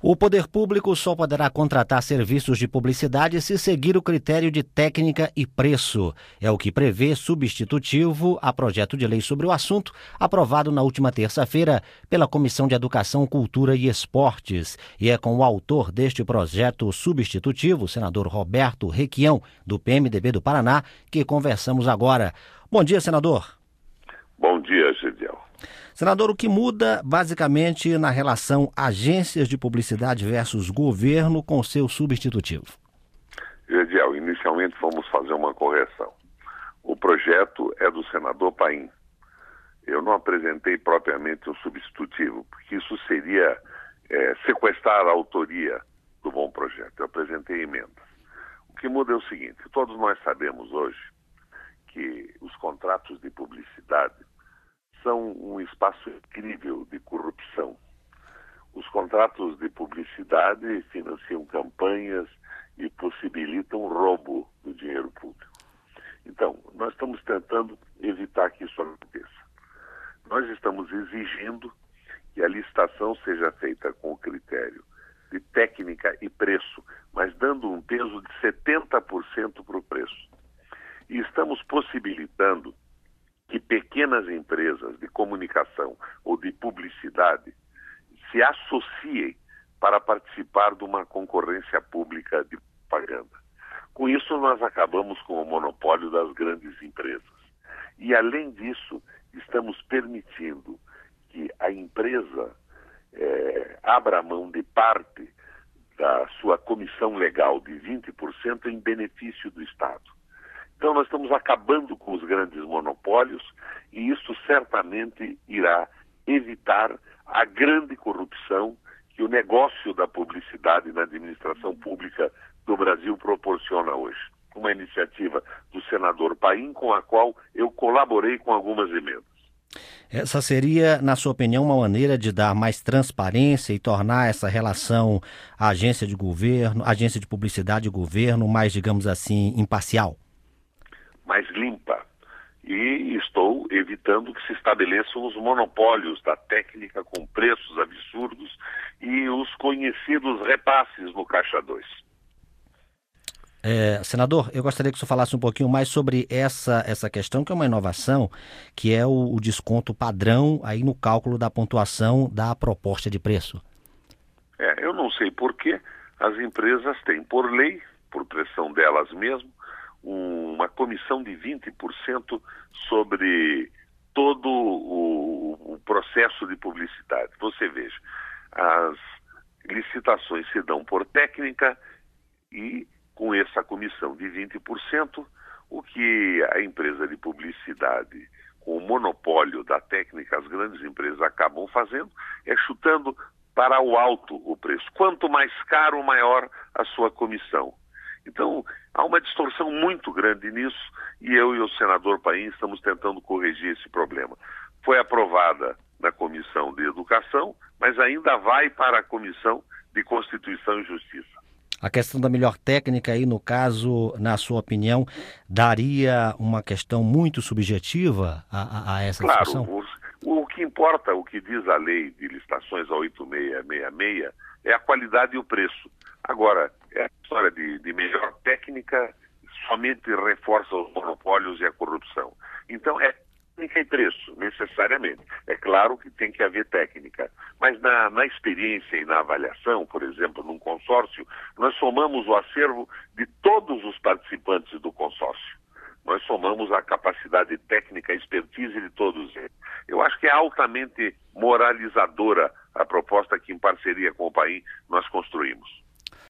O poder público só poderá contratar serviços de publicidade se seguir o critério de técnica e preço. É o que prevê substitutivo a projeto de lei sobre o assunto, aprovado na última terça-feira pela Comissão de Educação, Cultura e Esportes. E é com o autor deste projeto substitutivo, o senador Roberto Requião, do PMDB do Paraná, que conversamos agora. Bom dia, senador. Bom dia, Gediel. Senador, o que muda basicamente na relação agências de publicidade versus governo com seu substitutivo? Gediel, inicialmente vamos fazer uma correção. O projeto é do senador Paim. Eu não apresentei propriamente um substitutivo, porque isso seria sequestrar a autoria do bom projeto. Eu apresentei emendas. O que muda é o seguinte: todos nós sabemos hoje que os contratos de publicidade são um espaço incrível de corrupção. Os contratos de publicidade financiam campanhas e possibilitam roubo do dinheiro público. Então, nós estamos tentando evitar que isso aconteça. Nós estamos exigindo que a licitação seja feita com o critério de técnica e preço, mas dando um peso de 70% para o preço. E estamos possibilitando que pequenas empresas de comunicação ou de publicidade se associem para participar de uma concorrência pública de propaganda. Com isso, nós acabamos com o monopólio das grandes empresas. E, além disso, estamos permitindo que a empresa abra mão de parte da sua comissão legal de 20% em benefício do Estado. Então, nós estamos acabando com os grandes monopólios e isso certamente irá evitar a grande corrupção que o negócio da publicidade na administração pública do Brasil proporciona hoje. Uma iniciativa do senador Paim, com a qual eu colaborei com algumas emendas. Essa seria, na sua opinião, uma maneira de dar mais transparência e tornar essa relação agência de governo, agência de publicidade e governo mais, digamos assim, imparcial? Mais limpa. E estou evitando que se estabeleçam os monopólios da técnica com preços absurdos e os conhecidos repasses no Caixa 2. Senador, eu gostaria que o senhor falasse um pouquinho mais sobre essa questão, que é uma inovação, que é o desconto padrão aí no cálculo da pontuação da proposta de preço. Eu não sei por que as empresas têm, por lei, por pressão delas mesmas, uma comissão de 20% sobre todo o processo de publicidade. Você veja, as licitações se dão por técnica e com essa comissão de 20%, o que a empresa de publicidade, com o monopólio da técnica, as grandes empresas acabam fazendo, é chutando para o alto o preço. Quanto mais caro, maior a sua comissão. Então, há uma distorção muito grande nisso e eu e o senador Paim estamos tentando corrigir esse problema. Foi aprovada na Comissão de Educação, mas ainda vai para a Comissão de Constituição e Justiça. A questão da melhor técnica aí, no caso, na sua opinião, daria uma questão muito subjetiva a essa discussão? Claro, o que importa, o que diz a lei de licitações, a 8666, é a qualidade e o preço. Agora, a história de melhor técnica somente reforça os monopólios e a corrupção. Então, é técnica e preço, necessariamente. É claro que tem que haver técnica, mas na experiência e na avaliação, por exemplo, num consórcio, nós somamos o acervo de todos os participantes do consórcio. Nós somamos a capacidade técnica, a expertise de todos eles. Eu acho que é altamente moralizadora a proposta que, em parceria com o Paim, nós construímos.